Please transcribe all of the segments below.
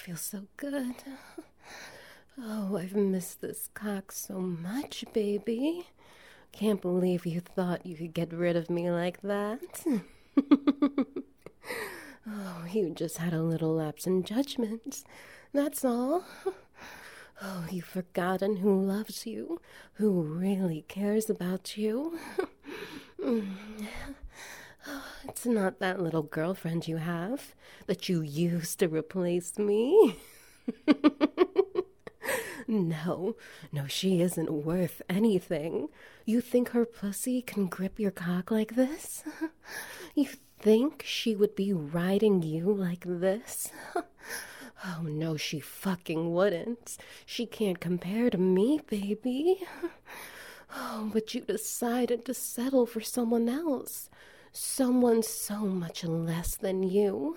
feel so good. Oh, I've missed this cock so much, baby. Can't believe you thought you could get rid of me like that. Oh, you just had a little lapse in judgment. That's all. Oh, you've forgotten who loves you, who really cares about you. It's not that little girlfriend you have that you used to replace me. No, she isn't worth anything. You think her pussy can grip your cock like this? You think she would be riding you like this? Oh, no, she fucking wouldn't. She can't compare to me, baby. Oh, but you decided to settle for someone else. Someone so much less than you.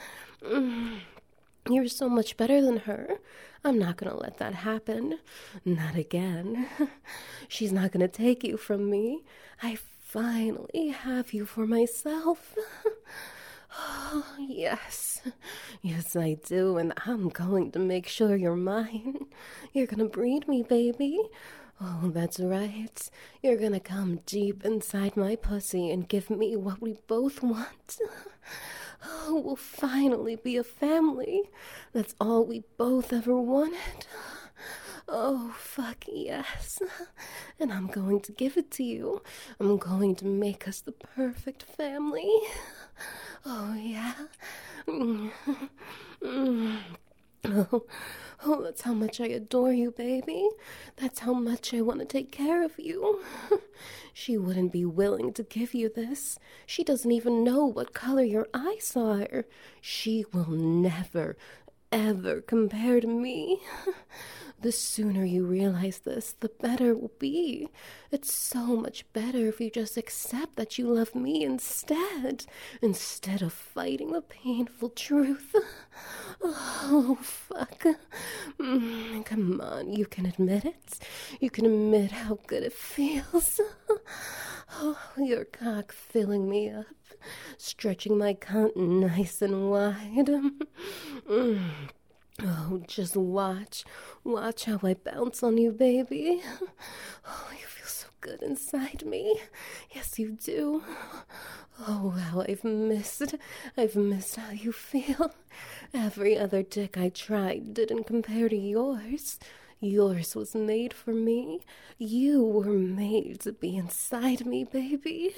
You're so much better than her. I'm not gonna let that happen. Not again. She's not gonna take you from me. I finally have you for myself. Oh, yes. Yes, I do, and I'm going to make sure you're mine. You're gonna breed me, baby. Oh, that's right. You're gonna come deep inside my pussy and give me what we both want. Oh, we'll finally be a family. That's all we both ever wanted. Oh, fuck yes. And I'm going to give it to you. I'm going to make us the perfect family. Oh, yeah. Oh, that's how much I adore you, baby. That's how much I want to take care of you. She wouldn't be willing to give you this. She doesn't even know what color your eyes are. She will never, ever compare to me. The sooner you realize this, the better it will be. It's so much better if you just accept that you love me instead of fighting the painful truth. Oh, fuck. Come on, you can admit it. You can admit how good it feels. Oh, your cock filling me up, stretching my cunt nice and wide. Oh, just watch how I bounce on you, baby. Oh, you feel so good inside me. Yes, you do. Oh, how I've missed how you feel. Every other dick I tried didn't compare to yours. Yours was made for me. You were made to be inside me, baby.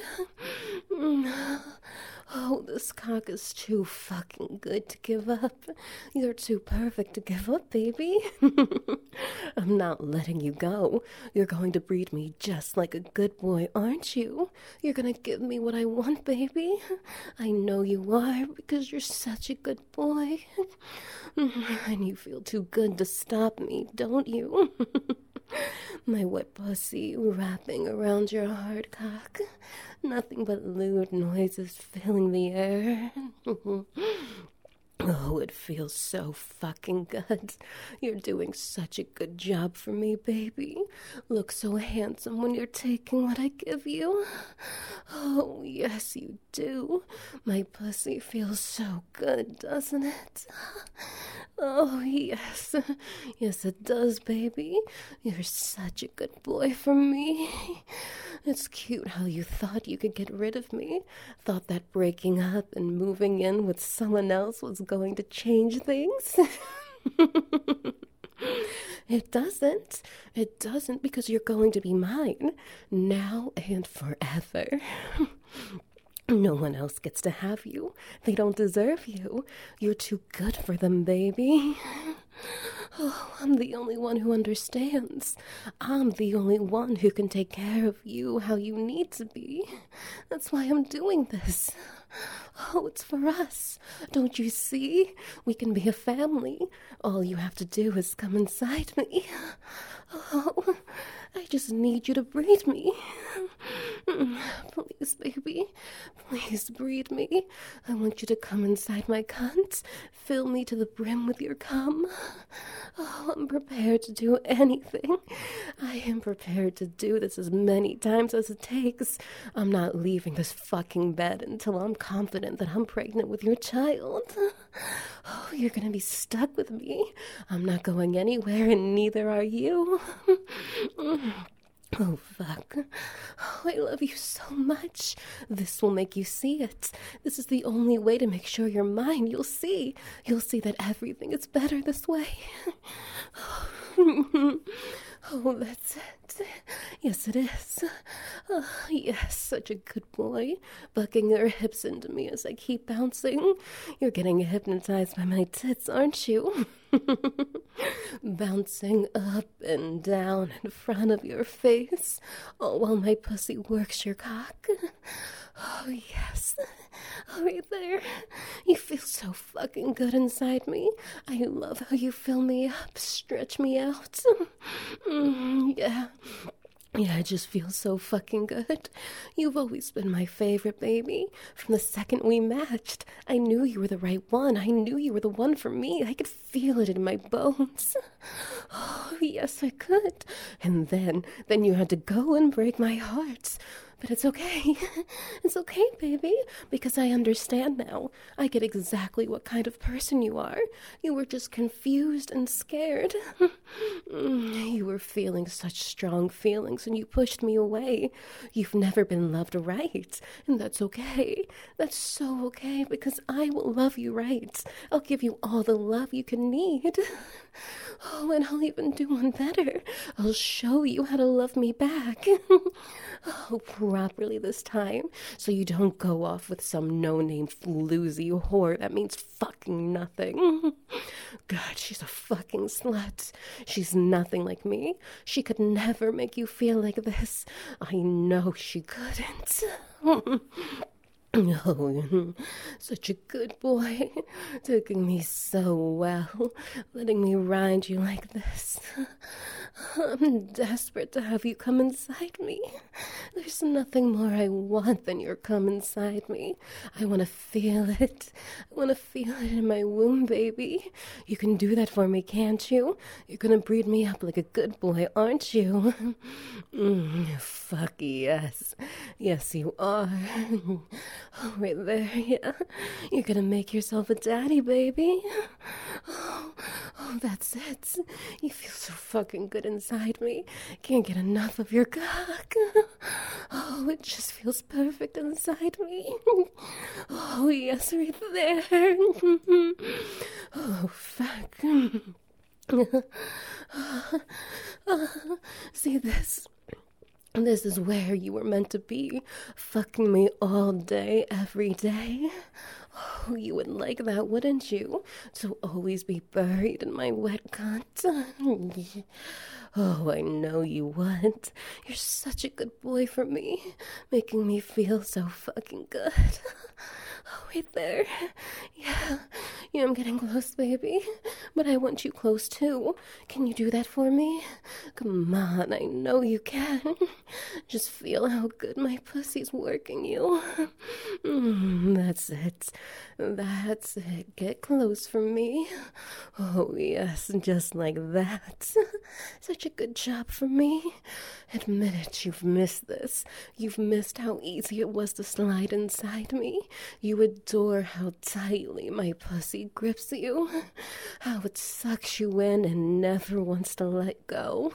Oh, this cock is too fucking good to give up. You're too perfect to give up, baby. I'm not letting you go. You're going to breed me just like a good boy, aren't you? You're gonna give me what I want, baby. I know you are because you're such a good boy. And you feel too good to stop me, don't you? My wet pussy wrapping around your hard cock. Nothing but lewd noises filling the air. Oh, it feels so fucking good. You're doing such a good job for me, baby. Look so handsome when you're taking what I give you. Oh, yes, you do. My pussy feels so good, doesn't it? Oh, yes. Yes, it does, baby. You're such a good boy for me. It's cute how you thought you could get rid of me. Thought that breaking up and moving in with someone else was going to change things. It doesn't. It doesn't because you're going to be mine. Now and forever. No one else gets to have you. They don't deserve you. You're too good for them, baby. Oh, I'm the only one who understands. I'm the only one who can take care of you how you need to be. That's why I'm doing this. Oh, it's for us. Don't you see? We can be a family. All you have to do is come inside me. Oh, I just need you to breed me. Please, baby. Please breed me. I want you to come inside my cunt. Fill me to the brim with your cum. Oh, I'm prepared to do anything. I am prepared to do this as many times as it takes. I'm not leaving this fucking bed until I'm confident that I'm pregnant with your child. Oh, Oh, you're gonna be stuck with me. I'm not going anywhere, and neither are you. Oh, fuck. Oh, I love you so much. This will make you see it. This is the only way to make sure you're mine. You'll see. You'll see that everything is better this way. Oh, that's it. Yes, it is. Oh, yes, such a good boy. Bucking your hips into me as I keep bouncing. You're getting hypnotized by my tits, aren't you? Bouncing up and down in front of your face, all while my pussy works your cock. Oh, yes. Oh, right there. You feel so fucking good inside me. I love how you fill me up, stretch me out. Yeah. Yeah, I just feel so fucking good. You've always been my favorite, baby. From the second we matched, I knew you were the right one. I knew you were the one for me. I could feel it in my bones. Oh, yes, I could. And then you had to go and break my heart. But it's okay. It's okay, baby, because I understand now. I get exactly what kind of person you are. You were just confused and scared. You were feeling such strong feelings and you pushed me away. You've never been loved right, and that's okay. That's so okay, because I will love you right. I'll give you all the love you can need. Oh, and I'll even do one better. I'll show you how to love me back. Oh, properly this time, so you don't go off with some no-name floozy whore that means fucking nothing. God, she's a fucking slut. She's nothing like me. She could never make you feel like this. I know she couldn't. Oh, such a good boy, taking me so well, letting me ride you like this. I'm desperate to have you come inside me. There's nothing more I want than your come inside me. I want to feel it. I want to feel it in my womb, baby. You can do that for me, can't you? You're gonna breed me up like a good boy, aren't you? Fuck yes. Yes, you are. Oh, right there, yeah. You're gonna make yourself a daddy, baby. Oh, that's it. You feel so fucking good inside me. Can't get enough of your cock. Oh, it just feels perfect inside me. Oh, yes, right there. Oh, fuck. See this? This is where you were meant to be, fucking me all day, every day. Oh, you would like that, wouldn't you? To always be buried in my wet cunt. Oh, I know you would. You're such a good boy for me, making me feel so fucking good. Oh, right there. Yeah, I'm getting close, baby. But I want you close, too. Can you do that for me? Come on, I know you can. Just feel how good my pussy's working you. That's it. That's it. Get close from me. Oh, yes, just like that. Such a good job for me. Admit it, you've missed this. You've missed how easy it was to slide inside me. You adore how tightly my pussy grips you, how it sucks you in and never wants to let go.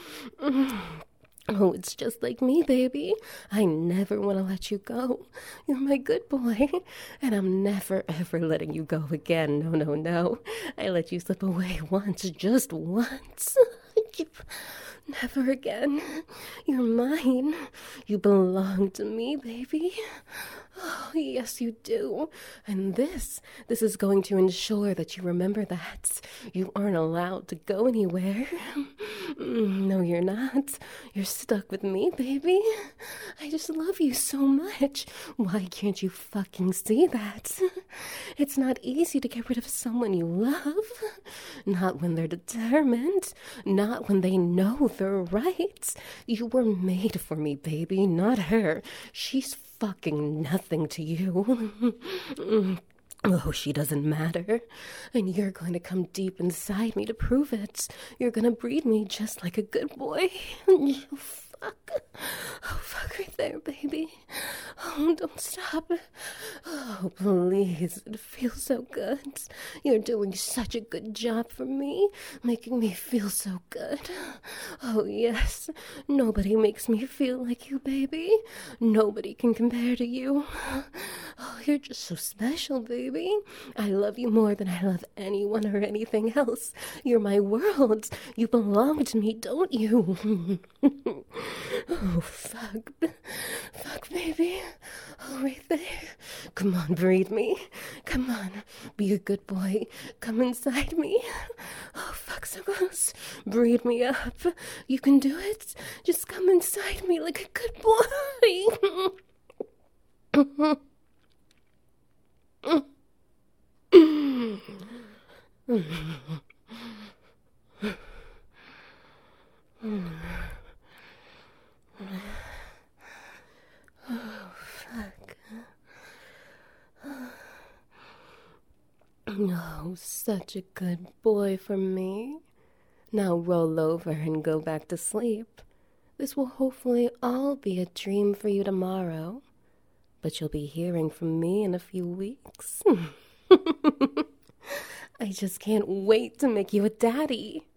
Oh, it's just like me, baby. I never want to let you go. You're my good boy, and I'm never, ever letting you go again. No, no, no. I let you slip away once, just once. Never again. You're mine. You belong to me, baby. Oh, yes, you do. And this is going to ensure that you remember that. You aren't allowed to go anywhere. No, you're not. You're stuck with me, baby. I just love you so much. Why can't you fucking see that? It's not easy to get rid of someone you love. Not when they're determined. Not when they know they're right. You were made for me, baby, not her. She's fucking nothing to you. Oh, she doesn't matter. And you're going to come deep inside me to prove it. You're going to breed me just like a good boy. You fuck. Oh, fuck right there, baby. Oh, don't stop. Oh, please. It feels so good. You're doing such a good job for me, making me feel so good. Oh, yes. Nobody makes me feel like you, baby. Nobody can compare to you. Oh, you're just so special, baby. I love you more than I love anyone or anything else. You're my world. You belong to me, don't you? Oh, fuck. Fuck, baby. Oh, right there. Come on, breathe me. Come on. Be a good boy. Come inside me. Oh, fuck, so close. Breathe me up. You can do it. Just come inside me like a good boy. Oh, fuck. Oh, such a good boy for me. Now roll over and go back to sleep. This will hopefully all be a dream for you tomorrow, but you'll be hearing from me in a few weeks. I just can't wait to make you a daddy.